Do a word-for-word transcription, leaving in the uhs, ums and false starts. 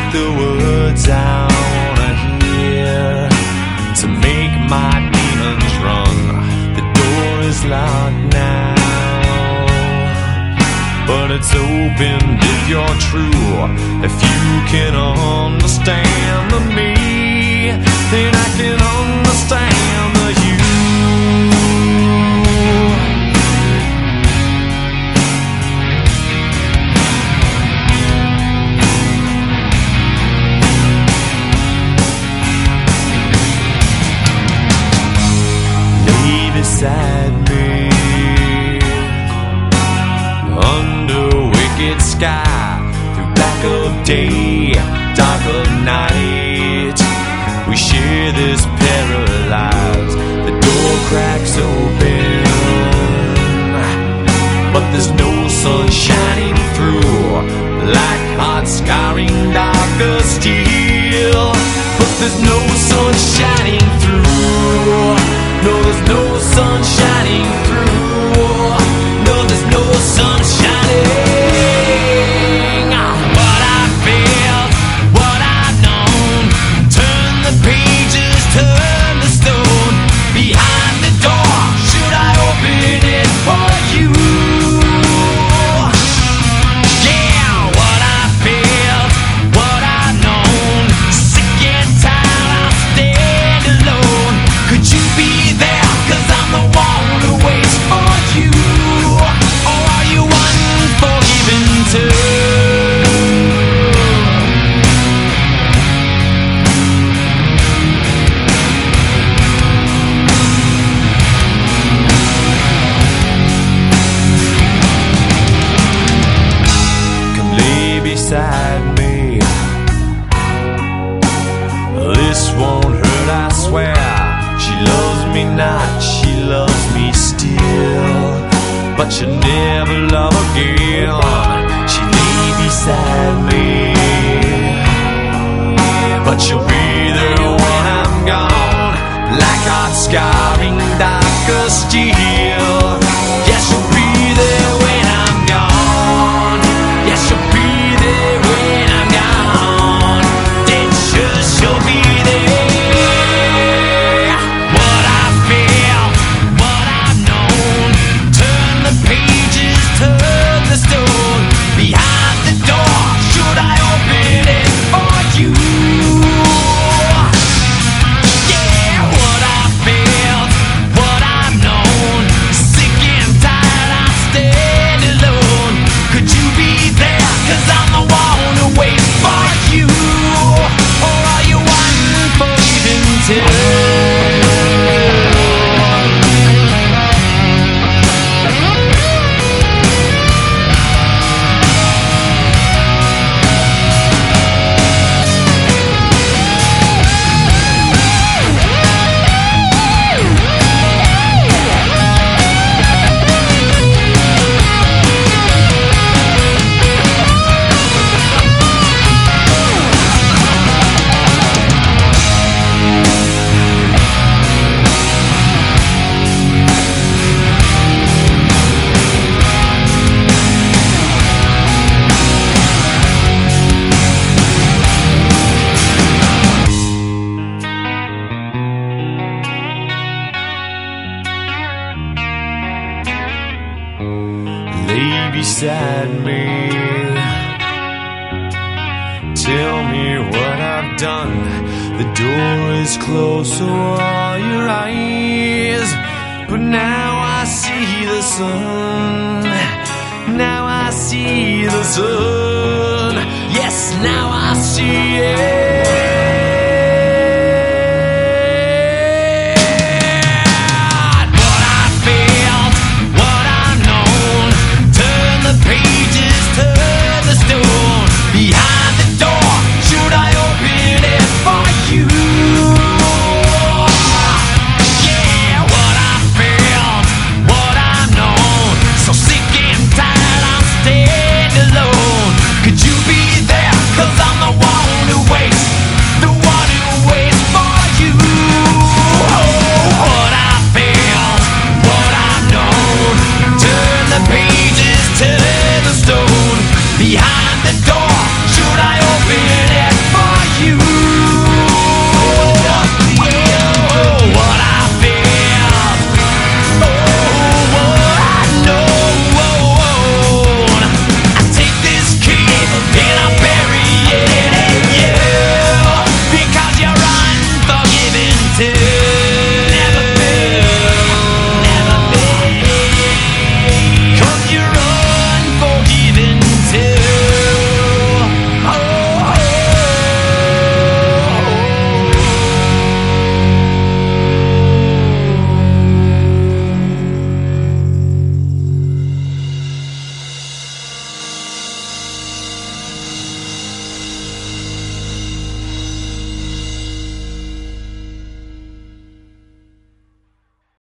the words I wanna hear to make my demons run. The door is locked now, but it's open if you're true. If you can understand the me, then I can understand the you. Lay beside me under wicked sky, through black of day, dark of night. We share this paralyzed. The door cracks open, but there's no sun shining through, like hot scarring darker steel. But there's no sun shining through. No, there's no sun shining through. No, there's no sun shining. What I felt, what I've known. Turn the pages, turn the stone. Behind the door, should I open it for you? Yeah, what I felt, what I've known. Sick and tired, I'll stand alone. Could you be there? 'Cause I'm the one who waits for you. Or are you unforgiven too? Come lay beside me. This won't hurt, I swear. She loves me not, she loves me still, but she'll never love again. She lay beside me, but she'll be there when I'm gone, like hot scarring darker steel. Yes, she'll be there when I'm gone. Yes, she'll be there when I'm gone. Then sure she'll be there. What I feel, what I've known. Turn the pages, turn the stone. Behind the door, should I open it for you? Yeah, what I feel, what I've known. Sick and tired, I stand alone. Could you be there? 'Cause I'm the one who waits for you. Or are you unforgiven too? Lay beside me. Tell me what I've done. The door is closed, so are your eyes. But now I see the sun. Now I see the sun. Yes, now I see